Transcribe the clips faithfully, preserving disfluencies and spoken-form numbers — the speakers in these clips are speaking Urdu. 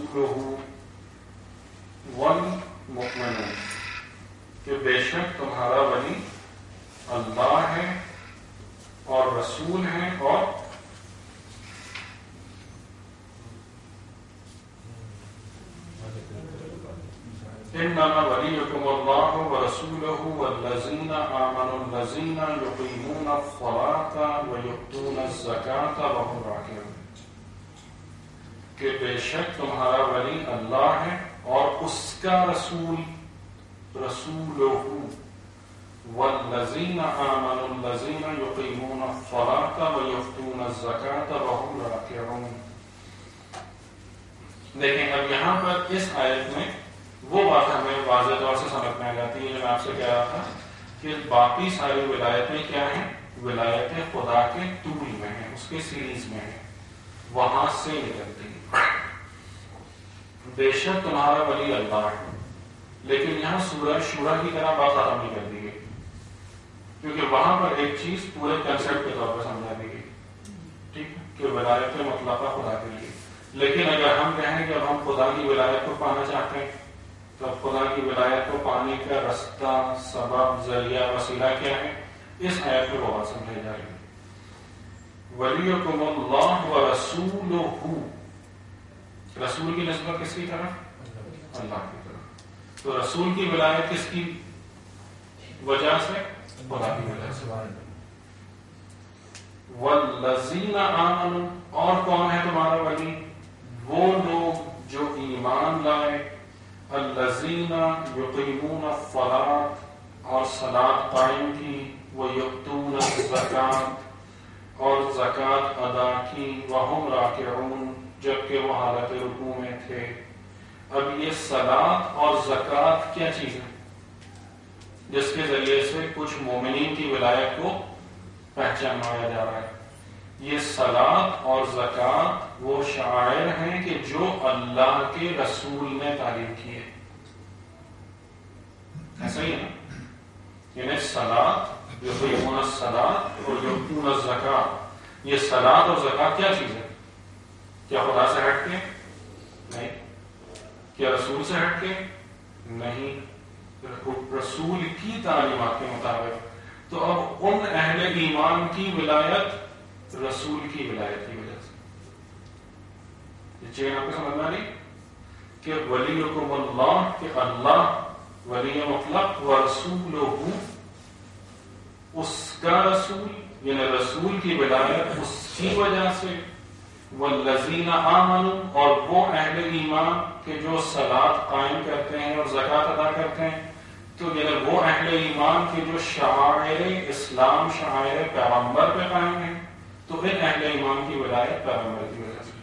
ورسولہ والمؤمنون، کہ بے شک تمہارا ولی اللہ ہے اور رسول ہیں اور انما ولیکم اللہ ورسولہ والذین آمنوا الذین یقیمون الصلاۃ ویؤتون الزکاۃ وهم راکعون، کہ بے شک تمہارا ولی اللہ ہے اور اس کا رسول رسولہ والذین آمنوا الذین یقیمون الصلاۃ ویؤتون الزکاۃ وهم راکعون۔ لیکن اب یہاں پر اس آیت میں وہ بات ہمیں واضح طور سے سمجھ میں آ جاتی ہے جو میں آپ سے کہہ رہا تھا کہ باقی ساری ولایتیں کیا ہیں؟ ولایتیں خدا کے طول میں ہیں، اس کے سیریز میں ہیں، وہاں سے نکلتی ہیں۔ بے شک تمہارا ولی اللہ ہے، لیکن یہاں سورہ شورا کی طرح بات ختم نہیں کر دی گئی، کیونکہ وہاں پر ایک چیز پورے کنسپٹ کے طور پر سمجھا دی گئی، ٹھیک ہے، کہ ولایت مطلقہ خدا کے لیے۔ لیکن اگر ہم کہیں کہ اب ہم خدا کی ولایت کو پانا چاہتے ہیں تو اب خدا کی ولایت کو پانے کا رستہ، سبب، ذریعہ، وسیلہ کیا ہے؟ اس آیت میں وہ بات سمجھائی جائے گی۔ ولیکم اللہ ورسولہ، رسول کی نسبت کس کی طرف؟ اللہ کی طرف۔ تو رسول کی ولایت کس کی وجہ سے؟ خدا کی وجہ سے۔ والذین آمنوا، اور کون ہے تمہارا ولی؟ وہ لوگ جو ایمان لائے، الذین یقیمون الصلاۃ، اور صلاۃ قائم کی، ویؤتون الزکاۃ، اور زکوٰۃ ادا کی، وہم راکعون، جبکہ وہ حالت رکوع میں تھے۔ اب یہ صلاۃ اور زکوٰۃ کیا چیز ہے جس کے ذریعے سے کچھ مومنین کی ولایت کو پہچانایا جا رہا ہے؟ یہ صلاۃ اور زکوٰۃ وہ شعائر ہیں کہ جو اللہ کے رسول نے تعلیم کیے، ایسا ہی ہے نا؟ یعنی صلاۃ، یقیمون الصلاۃ اور یؤتون الزکاۃ، یہ صلاۃ اور زکوٰۃ کیا چیز ہے؟ کیا خدا سے ہٹ کے؟ نہیں۔ کیا رسول سے ہٹ کے؟ نہیں، رسول کی تعلیمات کے مطابق۔ تو اب ان اہل ایمان کی ولایت رسول کی ولایت کی وجہ سے، یہ چیز آپ کو سمجھ میں آ رہی کہ ولیکم اللہ، کہ اللہ ولی مطلق، ورسولہ، اس کا رسول، یعنی رسول کی ولایت اس کی وجہ سے، والذین آمنوا، اور وہ اہل ایمان کہ جو صلاۃ قائم کرتے ہیں اور زکوٰۃ ادا کرتے ہیں۔ تو یعنی وہ اہل ایمان کے جو شعائر اسلام، شعائر پیغمبر پہ قائم ہیں، تو ان اہل ایمان کی ولایت پیغمبر کی وجہ سے۔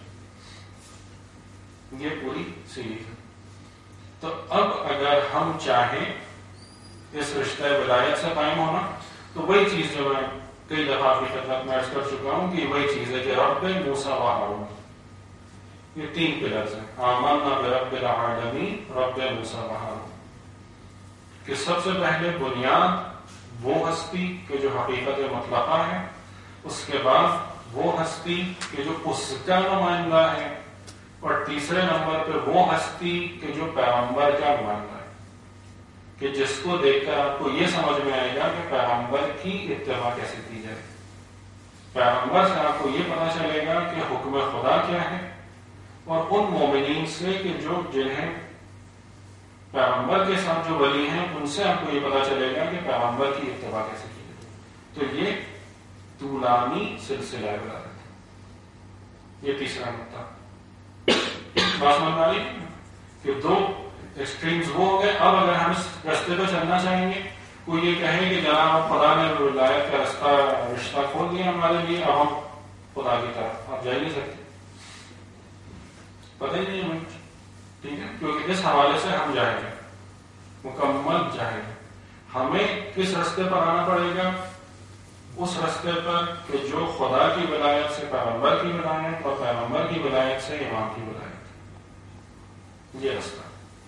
یہ پوری سیریز ہے۔ تو اب اگر ہم چاہیں اس رشتہ ولایت سے قائم ہونا، تو وہی چیز جو میں کئی دفعہ آپ کی خدمت میں عرض کر چکا ہوں کہ وہی چیز ہے کہ رب موسیٰ و ہارون، یہ تین پلرز ہیں، آمنا برب العالمین، رب موسیٰ و ہارون، کہ سب سے پہلے بنیاد وہ ہستی کہ جو حقیقت مطلقہ ہے، اس کے بعد وہ ہستی کہ جو اس کا نمائندہ ہے، اور تیسرے نمبر پہ وہ ہستی کہ جو پیغمبر کا نمائندہ ہے، کہ جس کو دیکھ کر آپ کو یہ سمجھ میں آئے گا کہ پیغمبر کی اتباع کیسے کی جائے، پیغمبر سے آپ کو یہ پتا چلے گا کہ حکم خدا کیا ہے، اور ان مومنین سے کہ جو جنہیں پیغمبر کے ساتھ جو ولی ہیں ان سے آپ کو یہ پتا چلے گا کہ پیغمبر کی اتباع کیسے کی جائے۔ تو یہ طولانی سلسلہ ہے ولایت۔ یہ تیسرا نقطہ بات سمجھ میں آ رہی کہ دو ایکسٹریمز وہ ہو گئے۔ اب اگر ہم اس رستے پہ چلنا چاہیں گے، کوئی یہ کہے کہ جناب خدا نے ولایت کا رستہ رشتہ کھول دیا ہمارے لیے، اب ہم خدا کی طرف آپ جا ہی نہیں سکتے، پتہ ہی نہیں ہمیں، ٹھیک ہے، کیونکہ اس حوالے سے ہم جاہل ہیں، مکمل جاہل ہیں۔ ہمیں کس رستے پر آنا پڑے گا؟ اس رستے پر کہ جو خدا کی ولایت سے پیغمبر کی ولایت اور پیغمبر کی ولایت سے امام کی ولایت، یہ رستہ۔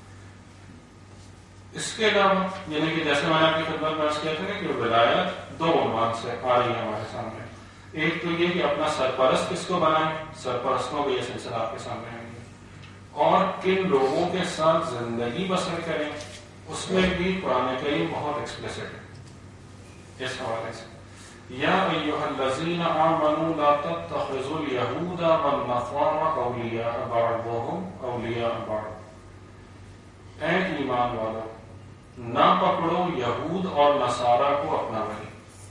اس کے علاوہ یعنی کہ جیسے میں نے آپ کی خدمت میں عرض کیا تھا کہ ولایت دو عنوان سے آ رہی ہے ہمارے سامنے۔ ایک تو یہ کہ اپنا سرپرست کس کو بنائیں، سرپرستوں کا یہ سلسلہ آپ کے سامنے آئیں گے۔ اور کن لوگوں کے ساتھ زندگی بسر کریں، اس میں بھی قرآن کریم بہت ایکسپلیسٹ ہے اس حوالے سے. یا ایھا الذین آمنوا لا تتخذوا اليہود والنصارى اولیاء بعضهم اولیاء بعض. اے ایمان والو، نہ پکڑو یہود اور نصارہ کو اپنا ولی.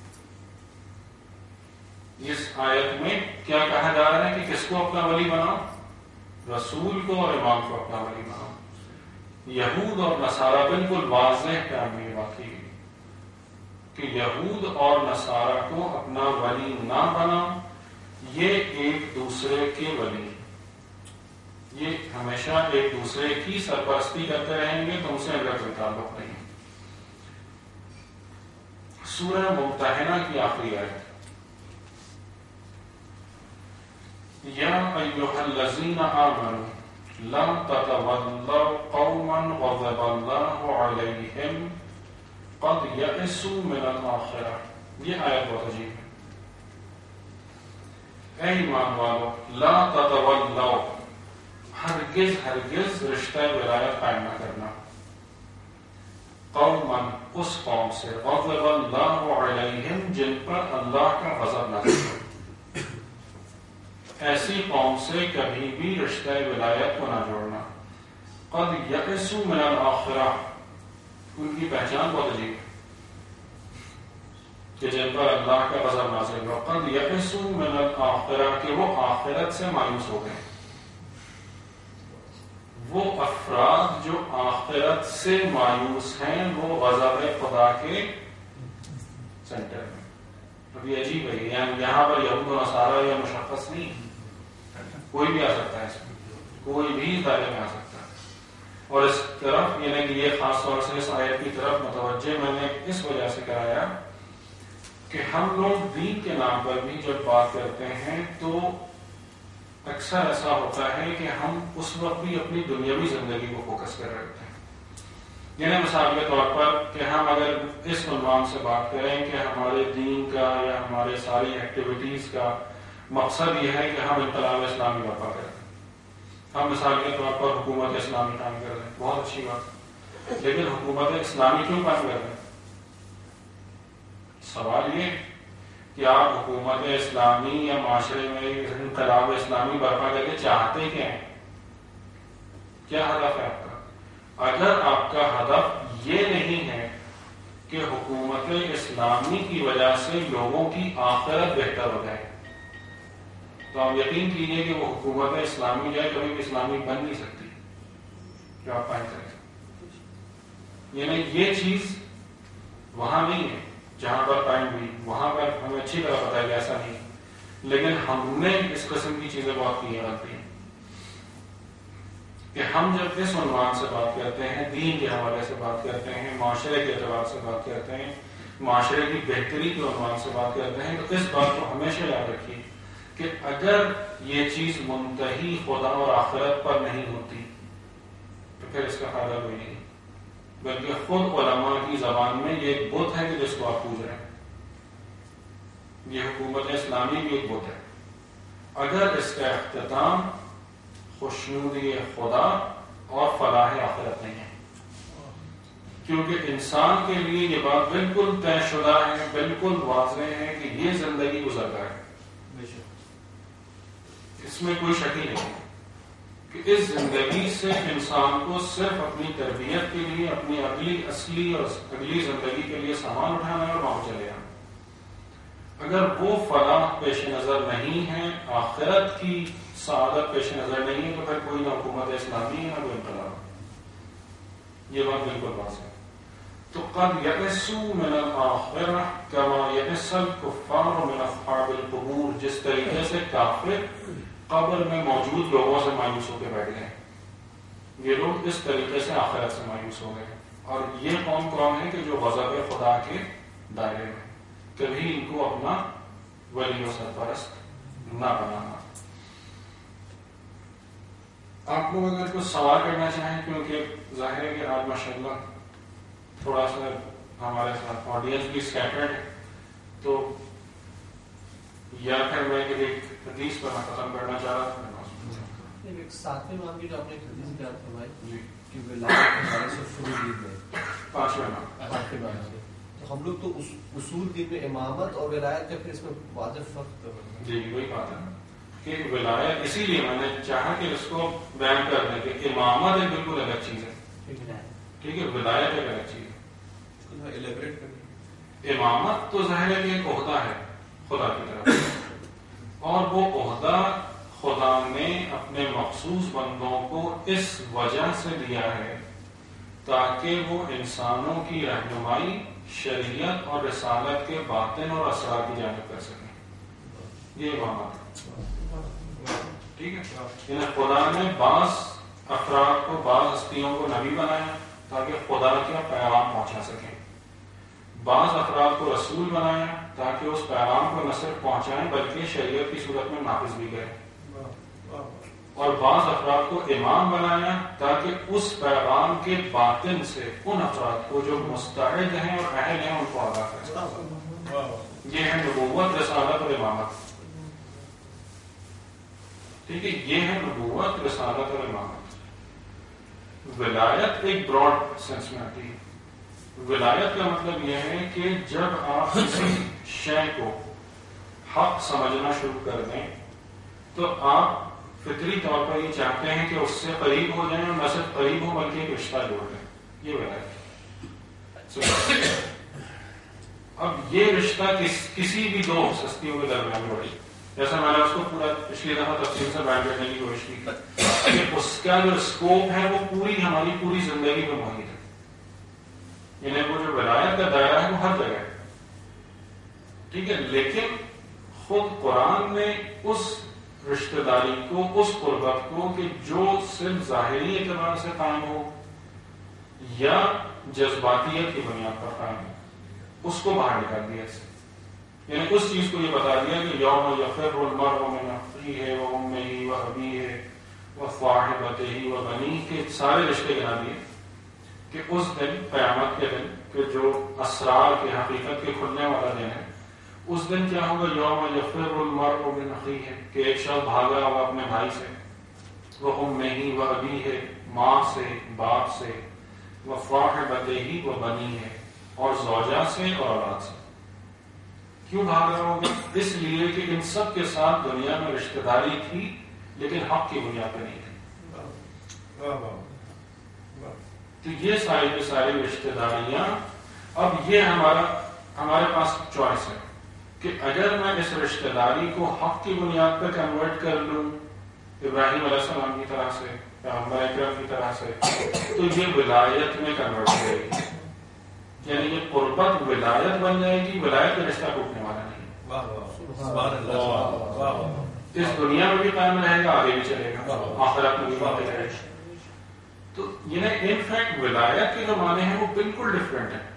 اس آیت میں کیا کہا جا رہا ہے کہ کس کو اپنا ولی بناؤ؟ رسول کو اور امام کو اپنا ولی بناؤ. یہود اور نصارہ بالکل واضح تعمیر واقعی کہ یہود اور نصارہ کو اپنا ولی نہ بناؤ. یہ ایک دوسرے کے ولی، یہ ہمیشہ ایک دوسرے کی سرپرستی کرتے رہیں گے، تم سے اگر کوئی تعلق نہیں. سورہ ممتحنہ کی آخری آیت، یا ایھا الذین آمنوا لا تتولوا قوما غضب اللہ علیہم قد یئسوا من الآخرہ. یہ آیت بہت عجیب ہے. اے ایمان والو، لا تتولوا، ہرگز ہرگز رشتہ ولایت قائم نہ کرنا، قوما، اس قوم سے، غضب اللہ علیہم، جن پر اللہ کا غضب نازل ہو. ایسی قوم سے کبھی بھی رشتہ ولایت کو نہ جوڑنا. قد یئسوا من الآخرہ، ان کی پہچان بہت عجیب ہے کہ جن پر اللہ کا غضب نازل ہو. قد یئسوا من الآخرہ، کہ وہ آخرت سے مایوس ہو گئے. وہ افراد جو آخرت سے مایوس ہیں وہ غضب خدا کے سینٹر میں. اب یہ عجیب ہے، یعنی یہاں پر یہود و نصارہ یا مشخص نہیں، کوئی بھی آ سکتا ہے، اس میں کوئی بھی دائرے میں آ سکتا ہے. اور اس طرف یعنی کہ یہ خاص طور سے اس آیت کی طرف متوجہ میں نے اس وجہ سے کرایا کہ ہم لوگ دین کے نام پر بھی جب بات کرتے ہیں تو اکثر ایسا ہوتا ہے کہ ہم اس وقت بھی اپنی دنیاوی زندگی کو فوکس کر رہے ہوتے ہیں. یعنی مثال کے طور پر کہ ہم اگر اس عنوان سے بات کریں کہ ہمارے دین کا یا ہمارے ساری ایکٹیویٹیز کا مقصد یہ ہے کہ ہم انقلاب اسلامی برپا کریں. ہم مثال کے طور پر حکومت اسلامی قائم کر رہے ہیں، بہت اچھی بات، لیکن حکومت اسلامی کیوں قائم کر رہے ہیں؟ سوال یہ کہ آپ حکومت اسلامی یا معاشرے میں انقلاب اسلامی برپا کر کے چاہتے کیا ہیں؟ کیا ہدف ہے آپ کا؟ اگر آپ کا ہدف یہ نہیں ہے کہ حکومت اسلامی کی وجہ سے لوگوں کی آخرت بہتر ہو جائے تو آپ یقین کیجیے کہ وہ حکومت اسلامی جو ہے کبھی بھی اسلامی بن نہیں سکتی جو آپ قائم کریں. یعنی یہ چیز وہاں نہیں ہے جہاں پر قائم ہوئی، وہاں پر ہمیں اچھی طرح پتا ہے کہ ایسا نہیں. لیکن ہم نے اس قسم کی چیزیں بہت کی ہیں غلطی کہ ہم جب اس عنوان سے بات کرتے ہیں، دین کے حوالے سے بات کرتے ہیں، معاشرے کے اعتبار سے بات کرتے ہیں، معاشرے کی بہتری کے عنوان سے بات کرتے ہیں، تو اس بات کو ہمیشہ یاد رکھیے کہ اگر یہ چیز منتہی خدا اور آخرت پر نہیں ہوتی تو پھر اس کا فائدہ کوئی نہیں. بلکہ خود علماء کی زبان میں یہ ایک بت ہے کہ جس کو آپ پوج رہے ہیں. یہ حکومت اسلامی بھی ایک بت ہے. اگر اس کا اختتام خوشنودی خدا اور فلاح آخرت نہیں ہے، کیونکہ انسان کے لیے یہ بات بالکل طے شدہ ہے، بالکل واضح ہے کہ یہ زندگی گزرتا ہے، اس میں کوئی شک ہی نہیں ہے کہ اس زندگی سے انسان کو صرف اپنی تربیت کے لیے، اپنی اگلی اصلی اور اگلی زندگی کے لیے سامان اٹھانا ہے اور وہاں چلے آنا. اگر وہ فلاح پیش نظر نہیں ہے، آخرت کی سعادت پیش نظر نہیں ہے، تو پھر کوئی نہ حکومت اسلامی ہے نہ کوئی انقلاب. یہ بات بالکل واضح ہے. تو قد یئسوا من الآخرہ کما یئس الکفار من اصحاب القبور، جس طریقے سے کافر قبر میں موجود لوگوں سے مایوس ہو کے بیٹھ گئے، یہ لوگ اس طریقے سے آخرت سے مایوس ہو گئے. اور یہ قوم کون ہے کہ جو غضب خدا کے دائرے میں، کبھی ان کو اپنا ولی و سرپرست نہ بنانا. آپ لوگ اگر کچھ سوال کرنا چاہیں، کیونکہ ظاہر ہے کہ آج ماشاءاللہ تھوڑا سا ہمارے ساتھ آڈینس بھی اسکیٹرڈ ہے، تو یا پھر میں ایک حدیث پر میں ختم کرنا چاہ رہا تھا. ایک ساتویں امام کی جو آپ نے حدیث بیان فرمائی کہ ولایت کے حوالے سے فروع دین میں پانچویں امام پانچویں امام سے، تو ہم لوگ تو اصول دین میں امامت اور ولایت کا پھر اس میں واضح فرق کر رہے ہیں. جی وہی بات ہے کہ ولایت، اسی لیے میں نے چاہا کہ اس کو بیان کر دیں کہ امامت ایک بالکل الگ چیز ہے، ٹھیک ہے، ولایت ایک الگ چیز ہے. ایلیبریٹ کریں. امامت تو ظاہر ہے کہ ایک عہدہ ہے خدا کی طرف، اور وہ عہدہ خدا نے اپنے مخصوص بندوں کو اس وجہ سے دیا ہے تاکہ وہ انسانوں کی رہنمائی شریعت اور رسالت کے باطن اور اسرار کی جانب کر سکیں. یہ امامت ہے، ٹھیک ہے. یعنی خدا نے بعض افراد کو، بعض ہستیوں کو نبی بنایا تاکہ خدا کا پیغام پہنچا سکیں، بعض افراد کو رسول بنایا تاکہ اس پیغام کو نہ صرف پہنچائیں بلکہ شریعت کی صورت میں نافذ بھی کریں، اور بعض افراد کو امام بنایا تاکہ اس پیغام کے باطن سے ان افراد کو جو مستعد ہیں اور اہل ہیں ان کو آگاہ کریں. یہ ہے نبوت، رسالت اور امامت، ٹھیک ہے. یہ ہے نبوت، رسالت اور امامت. ولایت ایک براڈ سینس میں آتی ہے. ولایت کا مطلب یہ ہے کہ جب آپ کسی شے کو حق سمجھنا شروع کر دیں تو آپ فطری طور پر یہ چاہتے ہیں کہ اس سے قریب ہو جائیں، اور نہ صرف قریب ہو بلکہ ایک رشتہ جوڑ لیں. یہ ولایت. اب یہ رشتہ کس کسی بھی دو ہستیوں کے درمیان جوڑی، جیسا میں نے اس کو پورا پچھلی دفعہ تفصیل سے بیان کرنے کی کوشش کی کہ اس کا جو اسکوپ ہے وہ پوری ہماری پوری زندگی میں محیط ہے. یعنی وہ جو ولایت کا دائرہ ہے وہ ہر جگہ ہے، ٹھیک ہے. لیکن خود قرآن نے اس رشتہ داری کو، اس قربت کو کہ جو صرف ظاہری اعتبار سے قائم ہو یا جذباتیت کی بنیاد پر قائم ہو، اس کو باہر نکال دیا. اس یعنی اس چیز کو یہ بتا دیا کہ یوم یفر المرء من اخیہ و امہ و ابیہ و صاحبتہ و بنیہ کے سارے رشتے گنا دیے کہ اس دن، قیامت کے دن، کہ جو اسرار کے، حقیقت کے کھلنے والا دن ہے، اس دن کیا ہوگا؟ یوم یفر المرء من اخیہ، کہ ایک شخص بھاگا ہوگا اپنے بھائی سے، وہ امہ و ابیہ، ماں سے، باپ سے، وہ صاحبتہ و بنیہ، اور زوجہ سے اور اولاد سے. کیوں بھاگ رہا ہوگا؟ اس لیے کہ ان سب کے ساتھ دنیا میں رشتہ داری تھی لیکن حق کی بنیاد پہ نہیں تھی. تو یہ ساری کی ساری رشتہ داریاں، اب یہ ہمارا ہمارے پاس چوائس ہے کہ اگر میں اس رشتہ داری کو حق کی بنیاد پہ کنورٹ کر لوں ابراہیم علیہ السلام کی طرح سے، پیغمبر اکرم کی طرح سے، تو یہ ولایت میں کنورٹ ہو جائے گی. یعنی یہ قربت ولایت بن جائے گی. ولایت کا رشتہ ٹوٹنے والا نہیں، اس دنیا میں بھی قائم رہے گا، آگے بھی چلے گا، آخرت میں بھی باقی رہے گا. تو یہ انفیکٹ ولایت کے جو معنی ہیں وہ بالکل ڈفرینٹ ہیں.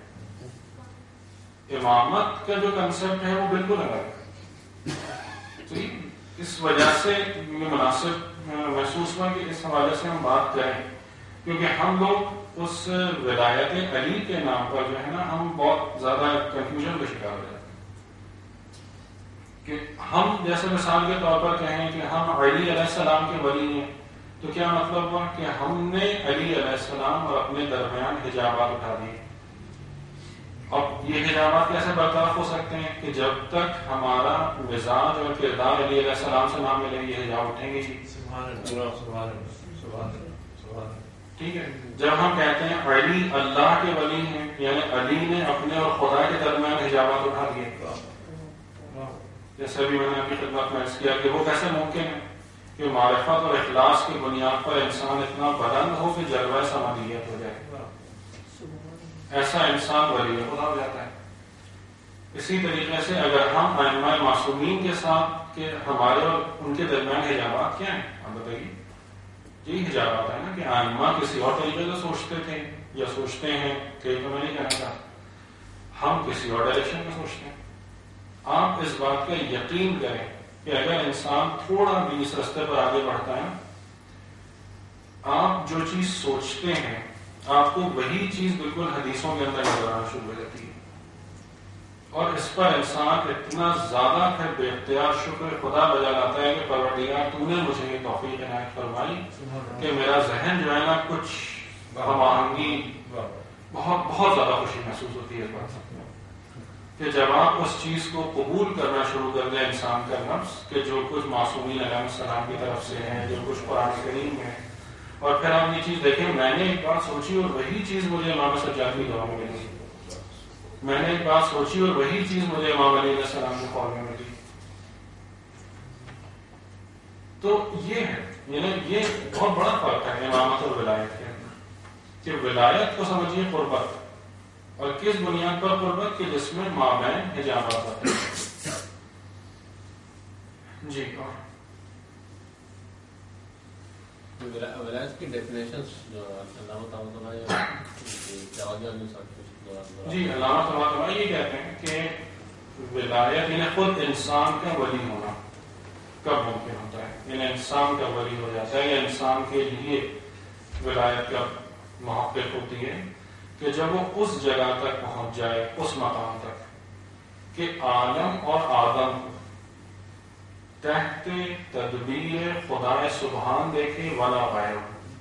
امامت کا جو کنسپٹ ہے وہ بالکل الگ ہے. تو اس وجہ سے یہ مناسب محسوس ہوا کہ اس حوالے سے ہم بات کریں، کیونکہ ہم لوگ اس ولایت علی کے نام پر جو ہے نا ہم بہت زیادہ کنفیوژن کا شکار ہو جاتے ہیں. کہ ہم جیسے مثال کے طور پر کہیں کہ ہم علی علیہ السلام کے ولی ہیں، تو کیا مطلب ہوا کہ ہم نے علی علیہ السلام اور اپنے درمیان حجابات اٹھا دیے. اب یہ حجابات کیسے برطرف ہو سکتے ہیں؟ کہ جب تک ہمارا مزاج اور کردار علی علیہ السلام سے نہ ملے یہ حجاب اٹھیں گے. ٹھیک ہے. جب ہم کہتے ہیں علی اللہ کے ولی ہیں، یعنی علی نے اپنے اور خدا کے درمیان حجابات اٹھا دیے. جیسے بھی میں نے اپنی خدمت میں عرض کیا کہ وہ کیسے ممکن ہے کہ معرفت اور اخلاص کی بنیاد پر انسان اتنا بلند ہو کہ جلوہ سماویت ہو جائے. ایسا انسان ولی خدا ہو جاتا ہے. اسی طریقے سے اگر ہم ائمہ معصومین کے ساتھ کہ ہمارے اور ان کے درمیان حجابات کیا ہیں آپ بتائیے. یہی حجابات ہے نا کہ ائمہ کسی اور طریقے سے سوچتے تھے یا سوچتے ہیں، کہ تو میں نہیں کہنا چاہتا، ہم کسی اور ڈائریکشن میں سوچتے ہیں. آپ اس بات کا یقین کریں کہ اگر انسان تھوڑا بھی اس رستے پر آگے بڑھتا ہے، آپ جو چیز سوچتے ہیں، آپ کو وہی چیز بالکل حدیثوں کے اندر نظر آنا شروع ہو جاتی ہے. اور اس پر انسان اتنا زیادہ پھر بے اختیار شکر خدا بجا لاتا ہے کہ پروردگار تو نے مجھے یہ توفیق عنایت فرمائی کہ میرا ذہن جو ہے نا کچھ ہم آہنگی، بہت بہت زیادہ خوشی محسوس ہوتی ہے اس بات سے کہ جب آپ اس چیز کو قبول کرنا شروع کر دیں انسان کا نفس کہ جو کچھ معصومین علیہ السلام کی طرف سے ہیں، جو کچھ قرآن کریم میں، اور پھر آپ یہ چیز دیکھیں میں نے ایک بات سوچی اور وہی چیز مجھے امام سجاد کی دعا میں ملی، میں نے ایک بات سوچی اور وہی چیز مجھے امام علیہ السلام کے قول میں ملی. تو یہ ہے یعنی یہ بہت بڑا فرق ہے امامت اور ولایت کے اندر کہ ولایت کو سمجھیے قربت، اور کس بنیاد پر قربت کہ جس میں مابین حجابات آتے ہیں. جی اور ولایت کی ڈیفینیشن جو علامہ طباطبائی جی علامہ طباطبائی یہ کہتے ہیں کہ ولایت یعنی خود انسان کا ولی ہونا کب ممکن ہوتا ہے، یعنی انسان کا ولی ہو جاتا ہے یا انسان کے لیے ولایت کا محقق ہوتی ہے کہ جب وہ اس جگہ تک پہنچ جائے، اس مقام تک کہ عالم اور آدم کو تحت تدبیر خدا سبحان دیکھے ولا غیر،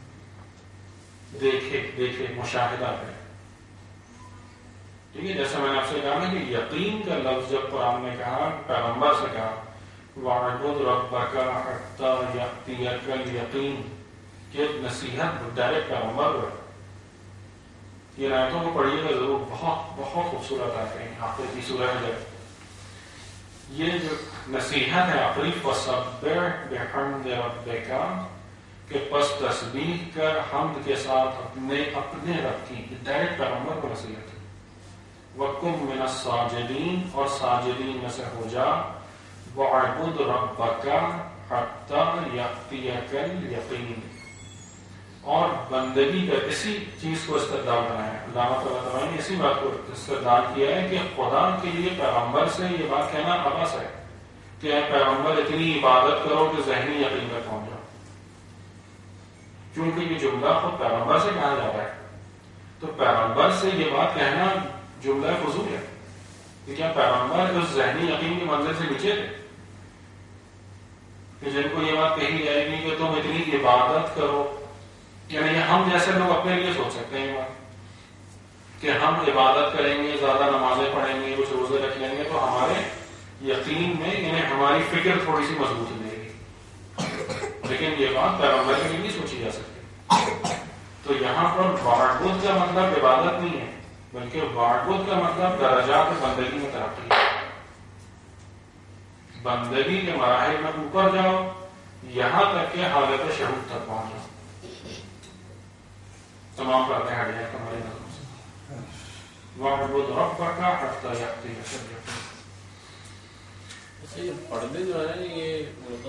دیکھے دیکھے مشاہدہ کرے. ٹھیک ہے، جیسے میں نے آپ سے کہا نا کہ یقین کا لفظ جب قرآن نے کہا، پیغمبر سے کہا وَاعْبُدْ رَبَّكَ حَتَّى يَأْتِيَكَ الْيَقِينُ، کہ نصیحت ڈائریکٹ پیغمبر کو ہے. یہ آیتوں کو پڑھیے گا ضرور، بہت بہت خوبصورت آتے ہیں. آخر کی سورہ ہے یہ جو نصیحت ہے آخری فَسَبِّحْ بِحَمْدِ رَبِّكَ، کہ پس تسبیح کر حمد کے ساتھ اپنے اپنے رب کی، ڈائریکٹ پیغمبر کو نصیحت ہے. وَكُن مِّنَ السَّاجِدِينَ، اور ساجدین میں سے ہو جا. وَاعْبُدْ رَبَّكَ حَتَّى يَأْتِيَكَ الْيَقِينُ، اور بندگی کا اسی چیز کو استدلال بنایا ہے. علامہ طباطبائی نے اسی بات کو استدلال کیا ہے کہ خدا کے لیے پیغمبر سے یہ بات کہنا عبث ہے کہ اے پیغمبر اتنی عبادت کرو کہ ذہنی یقین تک پہنچ جاؤ، کیونکہ یہ جملہ خود پیغمبر سے کہا جاتا ہے. تو پیغمبر سے یہ بات کہنا جملہ فضول ہے کہ کیا پیغمبر اس ذہنی یقین کی منزل سے نیچے تھے کہ جن کو یہ بات کہی جائے گی کہ تم اتنی عبادت کرو. یعنی ہم جیسے لوگ اپنے لیے سوچ سکتے ہیں یہ بات کہ ہم عبادت کریں گے، زیادہ نمازیں پڑھیں گے، کچھ روزے رکھ لیں گے تو ہمارے یقین میں یعنی ہماری فکر تھوڑی سی مضبوط ہو جائے گی. لیکن یہ بات پیغمبر کے لیے نہیں سوچی جا سکتی. تو یہاں پر وعبد کا مطلب عبادت نہیں ہے، بلکہ وعبد کا مطلب درجات بندگی میں ترقی ہے. بندگی کے مراحل میں اوپر جاؤ یہاں تک کہ حالت شہود تک پہنچ جاؤ. تمام باتیں ہٹ جائیں تمہاری نظروں سے. وَاعْبُدْ رَبَّكَ حَتَّى يَأْتِيَكَ الْيَقِينُ. یہ پردے جو ہے یہ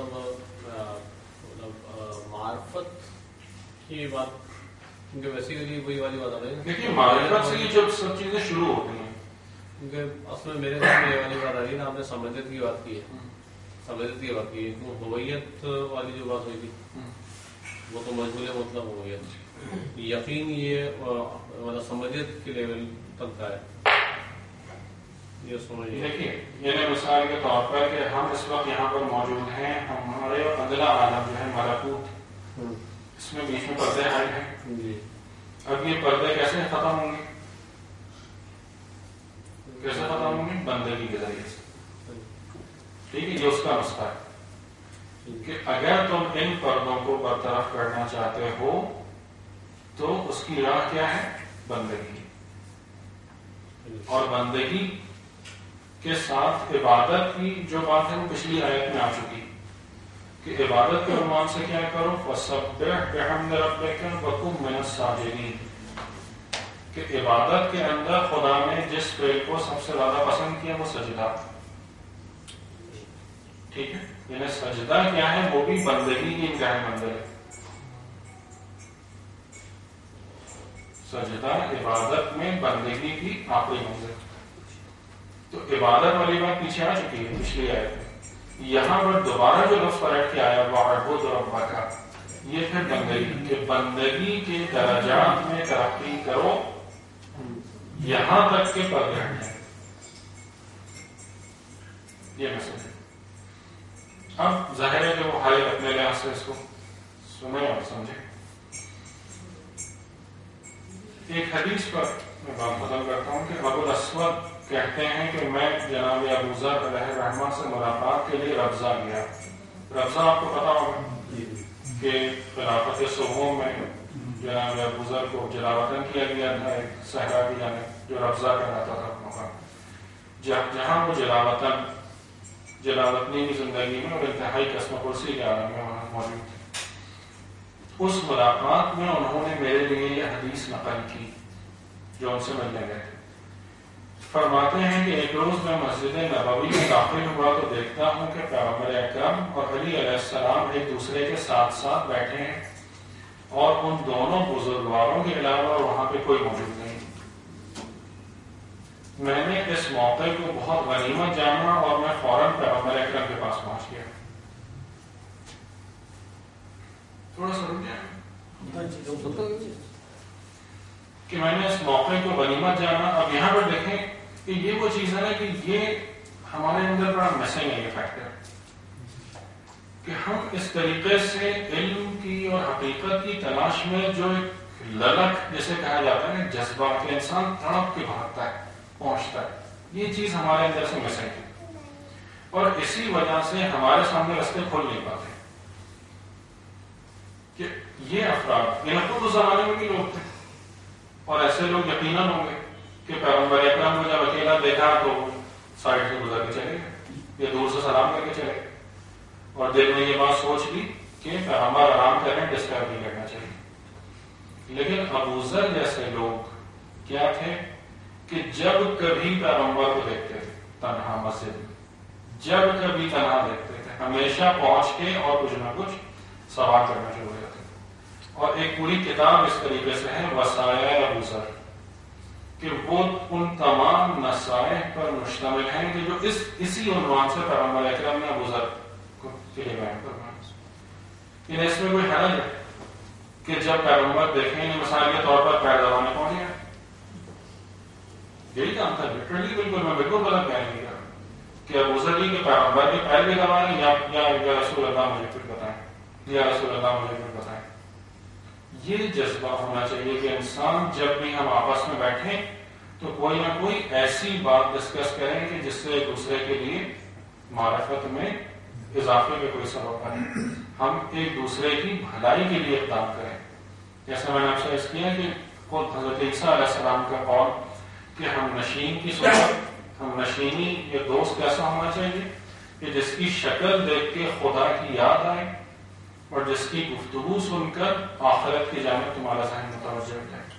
مطلب معرفت کی بات، کیونکہ ویسے ہی وہی والی بات آ رہی ہے. دیکھیے معرفت سے یہ جب سب چیزیں شروع ہوتی ہیں، کیونکہ اصل میں میرے سامنے یہ والی بات آ رہی ہے نا، آپ نے سمجھت کی بات کی ہے، سمجھت کی بات کی ہے. تو ہویت والی جو بات ہوئی تھی وہ تو مجبور مطلب ہویت. یقین یہ مطلب سمجھت کے لیول تک کا ہے. یہ سمجھیے دیکھیے یہ مثال کے طور پر کہ ہم اس وقت یہاں پر موجود ہیں، ہمارے اندلا عالم جو ہے ملکوت، اس میں بیچ میں پردے آئے ہیں. جی اب یہ پردے کیسے ختم ہوں گے؟ کیسے ختم ہوں گے؟ بندگی کے ذریعے سے. ٹھیک ہے، یہ اس کا نسخہ ہے کہ اگر تم ان پردوں کو برطرف کرنا چاہتے ہو تو اس کی راہ کیا ہے؟ بندگی. اور بندگی کے ساتھ عبادت کی جو بات ہے وہ پچھلی آیت میں آ چکی کہ عبادت کے عنوان سے کیا کرو؟ فَسَبِّحْ بِحَمْدِ رَبِّكَ وَكُن مِّنَ السَّاجِدِينَ، کہ عبادت کے اندر خدا نے جس فعل کو سب سے زیادہ پسند کیا وہ سجدہ. ٹھیک ہے، یعنی سجدہ کیا ہے؟ وہ بھی بندگی کی انتہائی منزل ہے. سجدہ عبادت میں بندگی کی آخری منزل. تو عبادت والی بات پیچھے آ چکی ہے پچھلی آیت میں. یہاں پر دوبارہ جو لفظ پلٹ کے آیا وَاعْبُدْ رَبَّكَ، یہ پھر بندگی کہ بندگی کے درجات میں ترقی کرو یہاں تک کہ پردے ہٹ جائیں. یہ میسج ہے. اب ظاہر ہے کہ وہ حالت اپنے لحاظ سے اس کو سنیں اور سمجھیں. ایک حدیث پر میں بات ختم کرتا ہوں کہ ابو الاسود کہتے ہیں کہ میں جناب ابو ذر علیہ الرحمہ سے ملاقات کے لیے ربضہ گیا. ربضہ آپ کو پتا ہوگا کہ خلافت صحوم میں جناب ابو ذر کو جلاوطن کیا گیا تھا ایک صحرا کی جانب جو ربضہ کہلاتا تھا موقع جہاں وہ جلاوطن جلاوطنی کی زندگی میں اور انتہائی قسم پرسی کے عالم میں وہاں موجود تھے. اس ملاقات میں انہوں نے میرے لیے یہ حدیث نقل کی جو ان سے ملنے گئے تھے. فرماتے ہیں کہ ایک روز میں مسجد نبوی میں داخل ہوا تو دیکھتا ہوں کہ پیغمبر اکرم اور علی علیہ السلام ایک دوسرے کے ساتھ ساتھ بیٹھے ہیں اور ان دونوں بزرگواروں کے علاوہ وہاں پہ کوئی موجود نہیں. میں نے اس موقع کو بہت غنیمت جانا اور میں فوراً پیغمبر اکرم کے پاس پہنچ گیا. تھوڑا سا رک جائیں کہ میں نے اس موقع کو غنیمت جانا. اب یہاں پر دیکھیں کہ یہ وہ چیز ہے نا کہ یہ ہمارے اندر بڑا مسنگ ہے یہ فیکٹر کہ ہم اس طریقے سے علم کی اور حقیقت کی تلاش میں جو ایک للک جسے کہا جاتا ہے جذبہ کہ انسان تڑپ کے بھاگتا ہے پہنچتا ہے, یہ چیز ہمارے اندر سے مسنگ ہے اور اسی وجہ سے ہمارے سامنے راستے کھل نہیں پاتے. کہ یہ افراد یہ نقل اس زمانے میں بھی لوگ تھے اور ایسے لوگ یقیناً ہوں گے کہ پیغمبر اکرم کو جب اکیلا دیکھا تو سائڈ سے گزر کے چلے گئے یا دور سے سلام کر کے چلے گئے اور دل میں یہ بات سوچ لی کہ پیغمبر آرام کریں ڈسٹرب نہیں کرنا چاہیے. لیکن ابو ذر جیسے لوگ کیا تھے کہ جب کبھی پیغمبر کو دیکھتے تھے تنہا مسجد میں, جب کبھی تنہا دیکھتے تھے ہمیشہ پہنچ کے اور کچھ نہ کچھ سوال کرنا شروع ہو جاتے تھے. اور ایک پوری کتاب اس طریقے سے ہے وصایا ابو ذر کہ وہ ان تمام نصائح پر مشتمل ہیں کہ جو اس اسی عنوان سے پیغمبر اکرم نے ابو ذر کو کے لیے بیان کرنا. لیکن اس میں کوئی حرج ہے کہ جب پیغمبر دیکھیں گے مثال کے طور پر پیر دبانے پہنچ گیا, یہی کام تھا لٹرلی بالکل میں بالکل غلط بیان نہیں کر رہا کہ ابو ذر کے پیغمبر کے پیر بھی دبائیں یا یا رسول اللہ مجھے پھر بتائیں یا رسول اللہ مجھے پھر بتائیں. یہ جذبہ ہونا چاہیے کہ انسان جب بھی ہم آپس میں بیٹھیں تو کوئی نہ کوئی ایسی بات ڈسکس کریں کہ جس سے ایک دوسرے کے لیے معرفت میں اضافے کے کوئی سبب بنے, ہم ایک دوسرے کی بھلائی کے لیے اقدام کریں. جیسا میں نے آپ سے عرض کیا کہ خود حضرت عیسیٰ علیہ السلام کا قول کہ ہم نشین کی صورت ہم نشینی یا دوست کیسا ہونا چاہیے کہ جس کی شکل دیکھ کے خدا کی یاد آئے اور جس کی گفتگو سن کر آخرت کی جانب تمہارا ذہن متوجہ ہو جائے.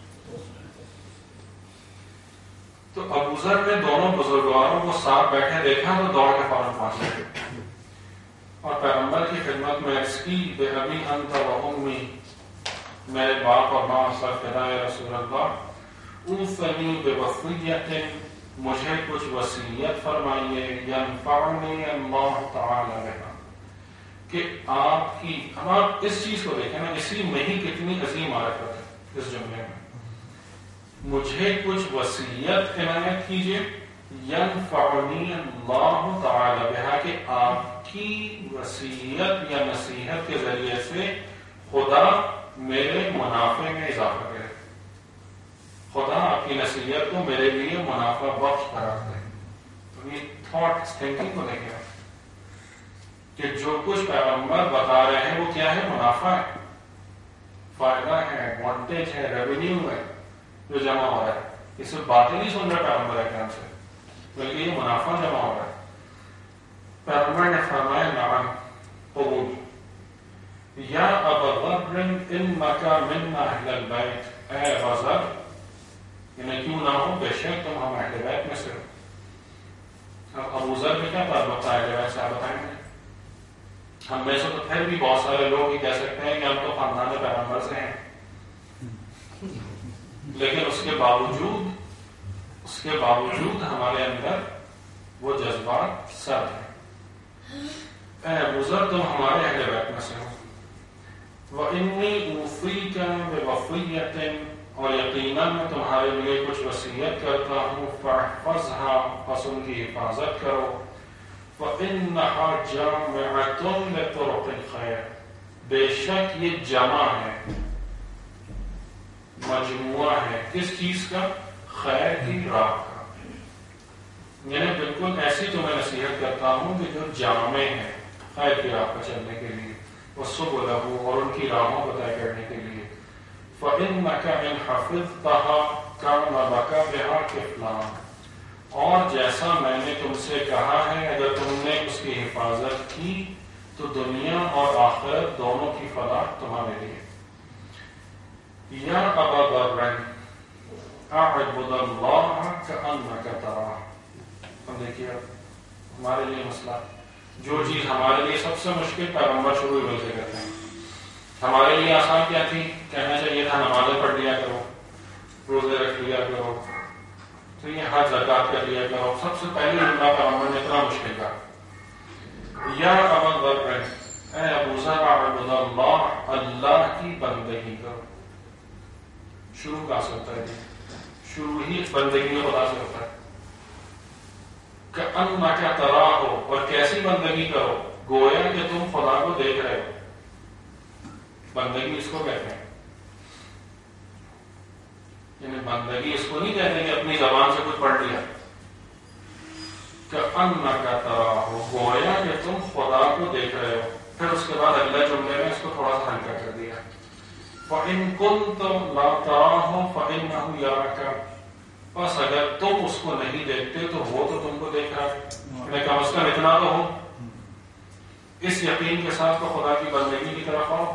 تو ابو ذر نے دونوں بزرگواروں کو ساتھ بیٹھے دیکھا تو دوڑ کے فوراً پہنچ گئے اور پیغمبر کی خدمت میں عرض کی بے ابی انت و امی, میرے باپ اور ماں پر فدا یا رسول اللہ, اوصنی بوصیت, مجھے کچھ وصیت فرمائیے, ینفعنی اللہ تعالی بہا, کہ آپ کی ہم آپ اس چیز کو دیکھیں نا اسی میں ہی کتنی عظیم معرفت ہے اس جملے میں, مجھے کچھ وصیت عنایت کیجیے, ینفعنی اللہ تعالی بہا, کہ آپ کی وصیت یا نصیحت کے ذریعے سے خدا میرے منافع میں اضافہ کرے, خدا آپ کی نصیحت کو میرے لیے منافع بخش قرار دے. تو یہ تھاٹ تھنکنگ کو دیکھیں کہ جو کچھ پیغمبر بتا رہے ہیں وہ کیا ہے, منافع ہے, فائدہ ہے, ایڈوانٹیج ہے, ریونیو ہے جو جمع ہو رہا ہے. یہ صرف باتیں نہیں سن رہے پیغمبر اکرم سے بلکہ یہ منافع جمع ہو رہا ہے. پیغمبر نے فرمایا نعم قبول, یا ابا ذر انک من اہل البیت, اے ابا ذر یعنی کیوں نہ ہو بے شک تم ہم اہل بیت میں سے ہو. اب ابو ذر میں کیا تعلق تھا اہل بیت سے, آپ بتائیں گے. ہم میں سے تو پھر بھی بہت سارے لوگ ہی کہہ سکتے ہیں کہ ہم تو خاندان پیغمبر سے ہیں, لیکن اس کے باوجود اس کے باوجود ہمارے اندر وہ جذبات سرد ہیں. اے ابو ذر تم ہمارے اہل بیت میں سے ہو. وَإِنِّي أُوصِيكَ بِوَصِيَّةٍ, اور یقیناً میں تمہارے لیے کچھ وصیت کرتا ہوں, فَاحْفَظْهَا, پس ان کی حفاظت کرو. فَإِنَّهَا جَامِعَةٌ لِطُرُقِ الْخَيْرِ، بے شک یہ جمع ہے، مجموعہ ہے، کس چیز کا؟ خیر کی راہ کا. یعنی بالکل ایسی تو میں نصیحت کرتا ہوں کہ جو جامع ہے خیر کی راہ پر چلنے کے لیے، وَسُبُلَهُ، اور ان کی راہوں کو طے کرنے کے لیے. فَإِنَّكَ إِنْ حَفِظْتَهَا كَانَ لَكَ بِهَا كِفْلَانِ، اور جیسا میں نے تم سے کہا ہے اگر تم نے اس کی حفاظت کی تو دنیا اور آخرت دونوں کی فلاح تمہارے لیے. یا ابا ذر اعبد اللہ کأنک تراہ. ہم دیکھیے ہمارے لیے مسئلہ، جو چیز ہمارے لیے سب سے مشکل پیغمبر شروع ہی سے کرتے ہیں. ہمارے لیے آسان کیا تھی؟ کہنا چاہیے تھا نمازیں پڑھ لیا کرو، روزے رکھ لیا کرو، تو یہ حج زکات کر لیا کرو. سب سے پہلے جملہ پیغمبر نے اتنا مشکل کہا، یا ابا ذر، اے ابو ذر اعبد اللہ، اللہ کی بندگی کرو. شروع کہاں سے ہوتا ہے؟ شروع ہی بندگی خدا سے ہوتا ہے. کأنک تراہ، اور کیسی بندگی کرو؟ گویا کہ تم خدا کو دیکھ رہے ہو. بندگی اس کو کہتے ہیں، یعنی بندگی اس کو نہیں کہتے کہ اپنی زبان سے کچھ پڑھ لیا. کأنک تراہ، گویا کہ تم خدا کو دیکھ رہے ہو. پھر اس کے بعد اگلے جملے میں اس کو تھوڑا سا ہلکا کر دیا، فَإِن كُنْتَ لَا تَرَاهُ فَإِنَّهُ يَرَاكَ، بس اگر تم اس کو نہیں دیکھتے تو وہ تو تم کو دیکھ رہا ہے. کم از کم اتنا تو ہو، اس یقین کے ساتھ تو خدا کی بندگی کی طرف آؤ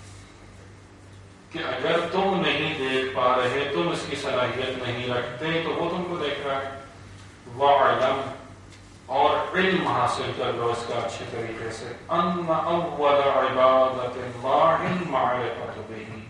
کہ اگر تم نہیں دیکھ پا رہے، تم اس کی صلاحیت نہیں رکھتے، تو وہ تم کو دیکھ رہا ہے. وَعْلَمْ، اور علم حاصل کر لو اس کا اچھے طریقے سے، أَنَّ أَوَّلَ عِبَادَةِ اللَّهِ الْمَعْرِفَةُ بِهِ،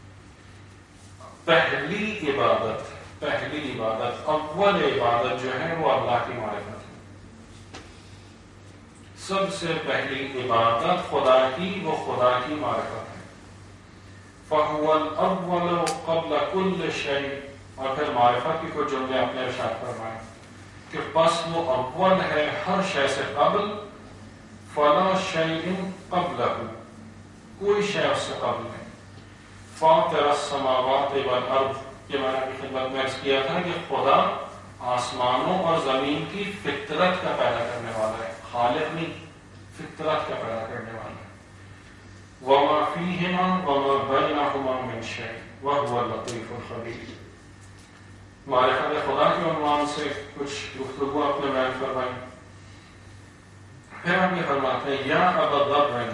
پہلی عبادت پہلی عبادت اول عبادت جو ہے وہ اللہ کی معرفت ہے. سب سے پہلی عبادت خدا کی، وہ خدا کی معرفت ہے. فَهُوَ الْأَوَّلُ قَبْلَ كُلِّ شَيْءٍ، اور پھر معرفت کی کچھ جملے اپنے ارشاد فرمائیں کہ پس وہ اول ہے ہر شے سے قبل. فَلَا شَيْءٍ قَبْلَهُ، کوئی شے اس سے قبل نہیں. فَاطِرَ السَّمَاوَاتِ وَالْأَرْضِ، یہ میں نے آپ کی خدمت میں عرض کیا تھا کہ خدا آسمانوں اور زمین کی فطرت کا پیدا کرنے والا ہے، خالق نہیں، فطرت کا پیدا کرنے والا ہے. وَمَا فِيهِمَا وَمَا بَيْنَهُمَا مِنْ شَيْءٍ وَهُوَ اللَّطِيفُ الْخَبِيرُ. معرفت خدا کے عنوان سے کچھ گفتگو اپنے بیان فرمائیں. پھر ہم یہ فرماتے ہیں، یا ابا ذر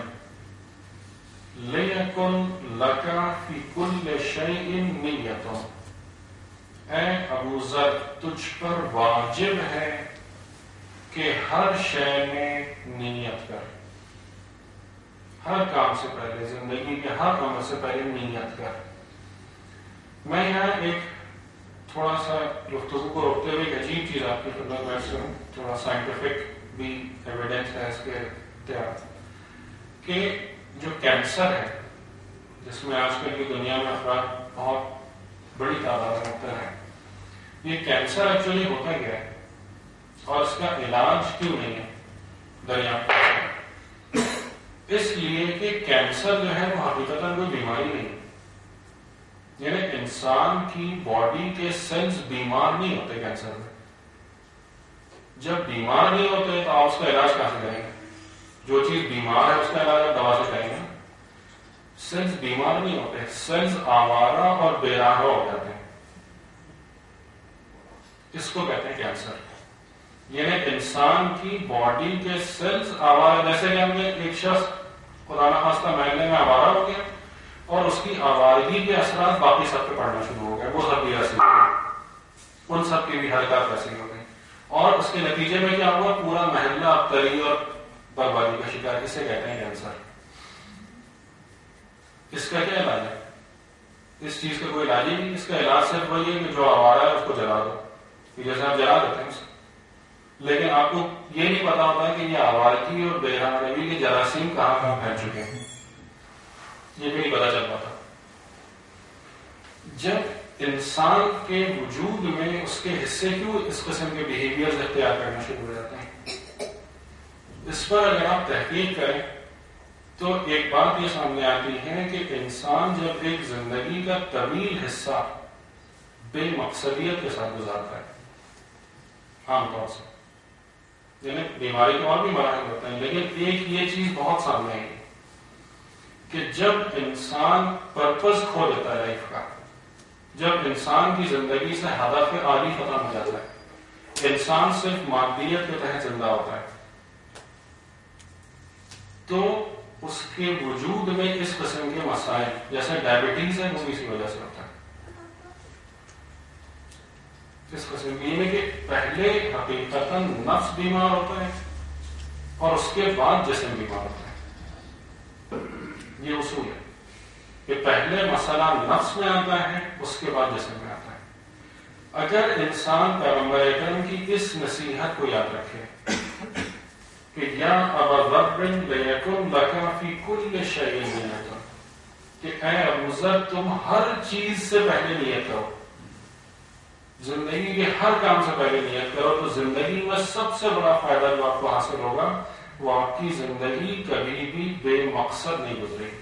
لِيَكُنْ لَكَ فِي كُلِّ شَيْءٍ نِيَّةٌ، اے ابو ذر تجھ پر واجب ہے کہ ہر شے میں نیت کر. ہر کام سے پہلے، زندگی کے ہر عمل سے پہلے نیت کر. میں یہاں ایک تھوڑا سا گفتگو کو روکتے ہوئے ایک عجیب چیز آپ کی خدمت میں سے ہوں، تھوڑا سائنٹیفک بھی ایویڈنس ہے اس کے تحت، کہ جو کینسر ہے جس میں آج کل کی دنیا میں افراد بہت بڑی تعداد میں مبتلا ہیں، یہ کینسر ایکچولی ہوتا کیا ہے اور اس کا علاج کیوں نہیں ہے دریافت؟ اس لیے کہ کینسر جو ہے وہ حقیقتاً کوئی بیماری نہیں ہے. یعنی انسان کی باڈی کے سیلز بیمار نہیں ہوتے کینسر میں. جب بیمار نہیں ہوتے تو آپ اس کا علاج کہاں سے کریں گے؟ جو چیز بیمار ہے اس کا علاج آپ دوا سے کریں گے. سیلز بیمار نہیں ہوتے، سیلز آوارہ اور بے راہ ہو جاتے ہیں. اس کو کہتے ہیں کینسر. یعنی انسان کی باڈی کے سیلز آوارہ، جیسے کہ ہم نے ایک شخص خدا نخواستہ محلے میں آوارہ ہو گیا اور اس کی آوارگی کے اثرات باقی سب پہ پڑنا شروع ہو گئے، وہ سب بھی ایسے ہو گئے، ان سب کی بھی حرکات ویسے ہی ہو گئی، اور اس کے نتیجے میں کیا ہوا؟ پورا محلہ ابتری اور بربادی کا شکار. اسے کہتے ہیں کینسر. اس کا کیا علاج ہے؟ اس چیز کا کوئی علاج ہی نہیں. اس کا علاج صرف وہی ہے کہ جو آوارہ ہے اس کو جلا دو، جیسے آپ جلا دیتے ہیں. لیکن آپ کو یہ نہیں پتا ہوتا کہ یہ آوارگی اور بے راہ روی کے جراثیم کہاں کہاں پھیل چکے ہیں، یہ بھی نہیں پتا چل پاتا. جب انسان کے وجود میں اس کے حصے کیوں اس قسم کے بیہیویئرز اختیار کرنا شروع ہو جاتے ہیں؟ اس پر اگر آپ تحقیق کریں تو ایک بات یہ سامنے آتی ہے کہ انسان جب ایک زندگی کا طویل حصہ بے مقصدیت کے ساتھ گزارتا ہے، عام طور سے، یعنی بیماری کے اور بھی مراحل ہوتے ہیں، لیکن ایک یہ چیز بہت سامنے آئی کہ جب انسان پرپز کھو دیتا ہے لائف کا، جب انسان کی زندگی سے ہدف عالی ختم ہو جاتا ہے، انسان صرف مادیت کے تحت زندہ ہوتا ہے، تو اس کے وجود میں اس قسم کے مسائل جیسے ڈائبٹیز ہے وہ بھی اسی وجہ سے ہوتا ہے۔ اس قسم کی یعنی کہ پہلے حقیقتاً نفس بیمار ہوتا ہے اور اس کے بعد جسم بیمار ہوتا ہے۔ یہ اصول ہے کہ پہلے مسئلہ نفس میں آتا ہے، اس کے بعد جسم میں آتا ہے۔ اگر انسان پیغمبر اکرم کی اس نصیحت کو یاد رکھے کہ یا ابا ذر لیکن لک فی کل شیء نیت، کہ اے ابو ذر تم ہر چیز سے پہلے نیت کرو، زندگی کے ہر کام سے پہلے نیت کرو، تو زندگی میں سب سے بڑا فائدہ جو آپ کو حاصل ہوگا وہ آپ کی زندگی کبھی بھی بے مقصد نہیں گزرے گی،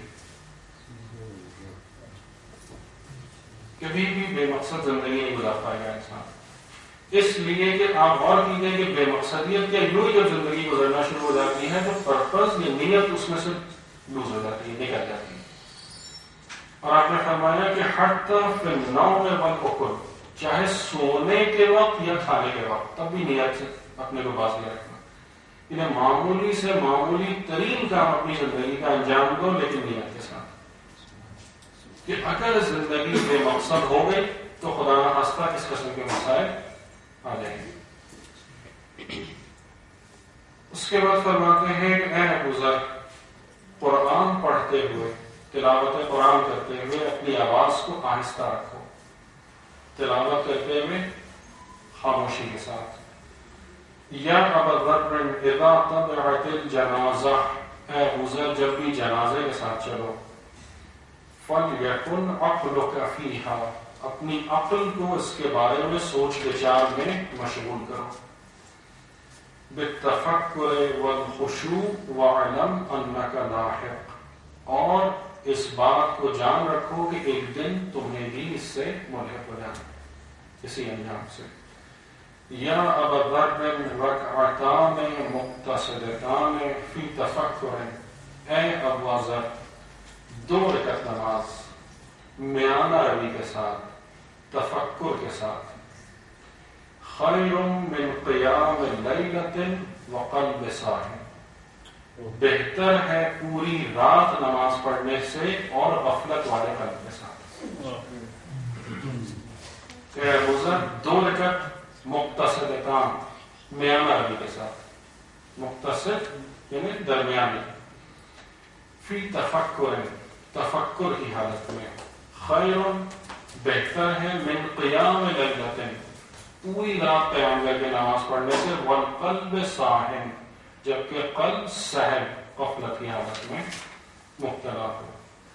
کبھی بھی بے مقصد زندگی نہیں گزار پائے گا انسان۔ اس لیے کہ آپ غور کیجیے کہ بے مقصدیت کے یوں ہی جب زندگی گزرنا شروع ہو جاتی ہے تو پرپز یا نیت اس میں سے لوز ہو جاتی ہے، نکل جاتی ہے۔ اور آپ نے فرمایا کہ حتی فی النوم والعقل، چاہے سونے کے وقت یا کھانے کے وقت، تب بھی نیت سے اپنے کو باز نہیں رکھنا، انہیں معمولی سے معمولی ترین کام اپنی زندگی کا انجام دو لیکن نیت کے ساتھ، کہ اگر زندگی بے مقصد ہو گئی تو خدا نخواستہ اس قسم کے مسائل آ جائیں گے۔ اس کے بعد فرماتے ہیں کہ اے ابو ذر، قرآن پڑھتے ہوئے، تلاوت قرآن کرتے ہوئے اپنی آواز کو آہستہ رکھو، تلاوت کرتے ہوئے خاموشی کے ساتھ۔ یا ابا ذر اذا طبعت الجنازہ، اے ابو ذر جب بھی جنازے کے ساتھ چلو، فَلْيَكُنْ عَقْلُكَ فِيهَا، اپنی عقل کو اس کے بارے میں سوچ بچار میں مشغول کرو، بِالتَّفَكُّرِ وَالْخُشُوعِ وَاعْلَمْ أَنَّكَ لَاحِقٌ، اور اس بات کو جان رکھو کہ ایک دن تمہیں بھی اس سے ملحق ہو جانا، اسی انجام سے۔ یا ابا ذر رکعتان مقتصدتان فی تفکر، اے ابو ذر دو رکعت نماز میانہ روی کے ساتھ، تفکر کے ساتھ، خیر من قیام لیلۃ وقلب صاحب، بہتر ہے پوری رات نماز پڑھنے سے اور غفلت والے قلب کے ساتھ۔ کہ ابو ذر دو رکعت مقتصدتان میانہ روی کے ساتھ، مقتصد یعنی درمیانی، فی تفکر تفکر کی حالت میں، خیر بہتر ہے من قیام لیلۃ پوری رات قیام کر کے نماز پڑھنے سے، والقلب صاحب جبکہ قلب صاحب غفلت کی حالت میں مبتلا ہو۔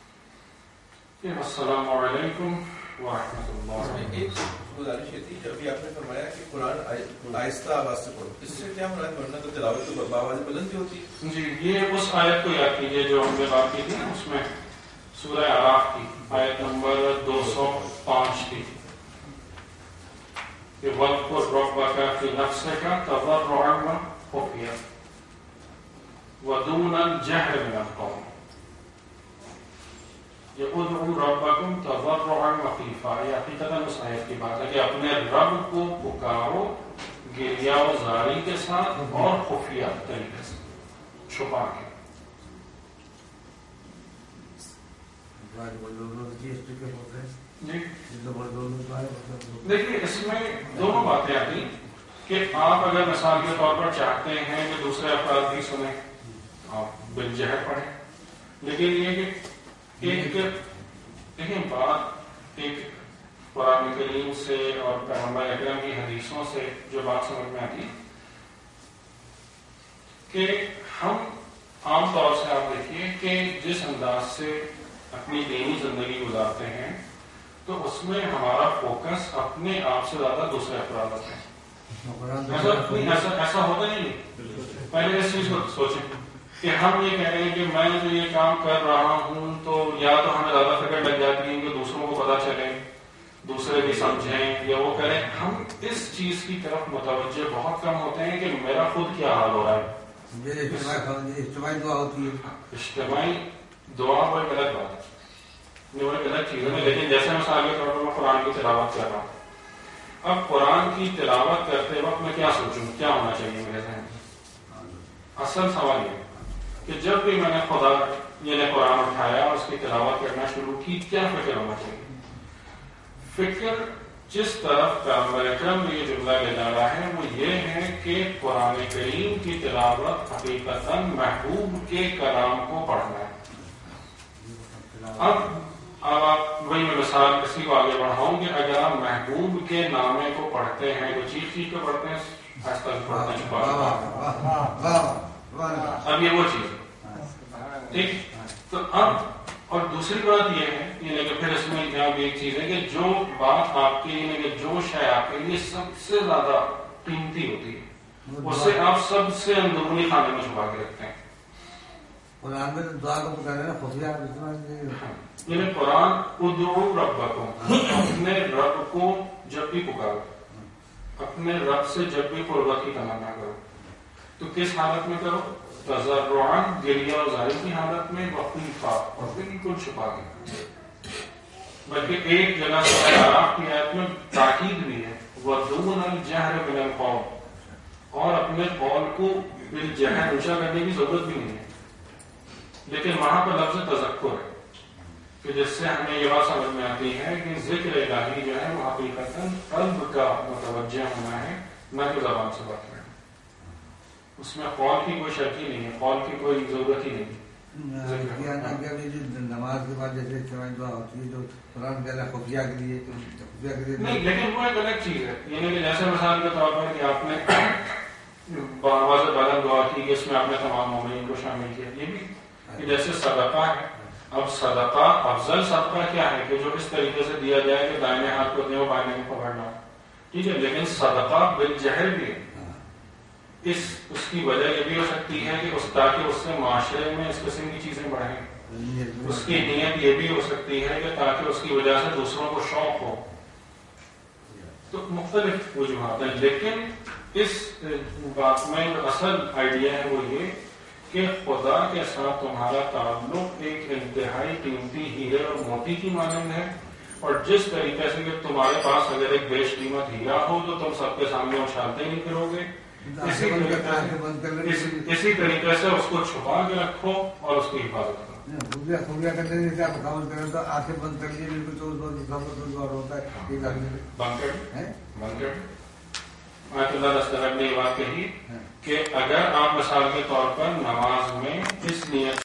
السلام علیکم ورحمۃ اللہ۔ ایک گزارش یہ تھی کہ ابھی آپ نے فرمایا کہ قرآن آہستہ آواز سے پڑھو، اس سے کیا مراد؟ ورنہ تو تلاوت تو بآواز بلند ہوتی ہے۔ جی یہ اس آیت کو یاد کیجیے جو ہم نے بات کی تھی، اس میں سورہ اعراف کی آیت نمبر دو سو پانچ کی کہ وَاذْكُرْ رَبَّكَ فِي نَفْسِكَ تَضَرُّعًا وَخُفْيَةً وَدُونَ الْجَهْرِ مِنَ الْقَوْلِ، یہ ادعوا ربکم تضرعا وخیفا، یہ حقیقتاً اس آیت کی بات ہے کہ اپنے رب کو پکارو گریہ و زاری کے ساتھ اور خفیہ طریقے سے، چھپا کے۔ جی دیکھیے اس میں دونوں باتیں آتی کہ آپ اگر مثال کے طور پر چاہتے ہیں کہ دوسرے افراد بھی سنیں تو آپ بالجہر پڑھیں، لیکن یہ کہ ایک دیکھیں بات ایک قرآن کریم سے اور پیغمبر اکرم کی حدیثوں سے جو بات سمجھ میں آتی کہ ہم عام طور سے آپ دیکھیے کہ جس انداز سے اپنی دینی زندگی گزارتے ہیں تو اس میں ہمارا فوکس اپنے آپ سے زیادہ دوسرے افراد ہوتے ہیں، ایسا ایسا ایسا ہوتا نہیں. پہلے اس چیز کو سوچیں کہ ہم یہ کہہ رہے ہیں کہ میں جو یہ کام کر رہا ہوں تو یا تو ہمیں زیادہ فکر لگ جاتی ہے کہ دوسروں کو پتا چلے, دوسرے بھی سمجھیں یا وہ کریں. ہم اس چیز کی طرف متوجہ بہت کم ہوتے ہیں کہ میرا خود کیا حال ہو رہا ہے. اجتماعی دعا ہوتی ہے, اجتماعی دعا وہ ایک الگ بات ہے, یہ وہ ایک الگ چیز ہے. لیکن جیسے مثال کے طور پر میں قرآن کی تلاوت کر رہا ہوں, اب قرآن کی تلاوت کرتے وقت میں کیا سوچوں, کیا ہونا چاہیے میرے ذہن میں؟ اصل سوال یہ کہ جب بھی میں نے خدا یہ نے قرآن اٹھایا اور اس کی تلاوت کرنا شروع کی, کیا فکر ہونا چاہیے؟ فکر جس طرف پیغمبر اکرم نے یہ جملہ لے جا رہا ہے وہ یہ ہے کہ قرآن کریم کی تلاوت حقیقتاً محبوب کے کلام کو پڑھنا ہے. اب اب آپ وہی میں مثال اسی کو آگے بڑھاؤں کہ اگر آپ محبوب کے نامے کو پڑھتے ہیں تو چیخ چیخ کے پڑھتے ہیں, آہستہ پڑھتے ہیں چھپا. اب یہ وہ چیز ہے, ٹھیک. تو اب اور دوسری بات یہ ہے یعنی کہ پھر اس میں یہاں بھی ایک چیز ہے کہ جو بات آپ کے یعنی کہ جو شے آپ کے لیے سب سے زیادہ قیمتی ہوتی ہے اسے آپ سب سے اندرونی خانے میں چھپا کے رکھتے ہیں. قرآن میں دعا کو پکارنا خفیہ, یعنی قرآن ادعوا ربکم, اپنے رب کو جب بھی پکارو, اپنے رب سے جب بھی قربت کی تمنا کرو, تو کس حالت میں کرو؟ تضرعاً, گریہ اور ظاہر کی حالت میں, وخیفہ اور بالکل چھپا کے. بلکہ ایک جگہ سے آراف کی آیت میں تاکید بھی ہے, وَدُونَ الْجَهْرِ مِنَ الْقَوْلِ, اور اپنے قول کو بالجہر اونچا کرنے کی ضرورت بھی نہیں ہے. لیکن وہاں پر لفظ تذکر ہے کہ جس سے ہمیں یہ بات سمجھ میں آتی ہے کہ ذکر الہی جو ہے وہ حقیقتاً قلب کا متوجہ ہونا ہے, نہ کہ زبان سے بات کرنا. اس میں قول کی کوئی شرط ہی نہیں ہے, قول کی کوئی ضرورت ہی نہیں. نماز کے بعد جیسے اجتماعی دعا ہوتی ہے جو قرآن کہہ رہا ہے خفیہ کے لیے, خفیہ کے لیے نہیں, لیکن وہ ایک الگ چیز ہے. یعنی کہ جیسے مثال کے طور پر کہ آپ نے بآواز بلند دعا کی کہ اس میں آپ نے تمام مومنین کو شامل کیا, یہ بھی کہ جیسے صدقہ ہے. اب صدقہ افضل صدقہ کیا ہے کہ جو اس طریقے سے دیا جائے کہ دائیں ہاتھ کو دیں اور بائیں کو پکڑنا, ٹھیک ہے. لیکن صدقہ بالجہر بھی ہے. اس اس کی وجہ یہ بھی ہو سکتی ہے کہ اس تاکہ اس سے معاشرے میں اس قسم کی چیزیں بڑھیں. اس کی نیت یہ بھی ہو سکتی ہے کہ تاکہ اس کی وجہ سے دوسروں کو شوق ہو. تو مختلف وجوہات ہیں, لیکن اس بات میں اصل آئیڈیا ہے وہ یہ کہ خدا کے ساتھ تمہارا تعلق ایک انتہائی قیمتی ہیرے اور موتی کی مانند ہے, اور جس طریقے سے کہ تمہارے پاس اگر ایک بیش قیمت ہیرا ہو تو تم سب کے سامنے اچھالتے نہیں پھرو گے, اسی طریقے اسی طریقے سے اس کو چھپا کے رکھو اور اس کی حفاظت کرو. خفیہ کرنے سے آپ کام کریں تو آنکھیں بند کر لیے بالکل تو ہوتا ہے بند کر بند کر آیت اللہ دستگیر نے یہ بات کہی کہ اگر آپ مثال کے طور پر نماز میں اس نیت